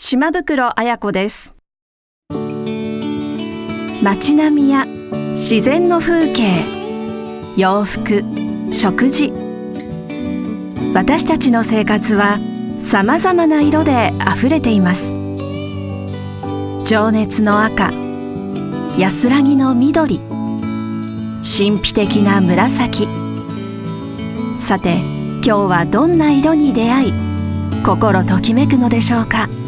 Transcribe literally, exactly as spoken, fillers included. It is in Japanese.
島袋彩子です。街並みや自然の風景、洋服、食事、私たちの生活はさまざまな色であふれています。情熱の赤、安らぎの緑、神秘的な紫。さて、今日はどんな色に出会い、心ときめくのでしょうか。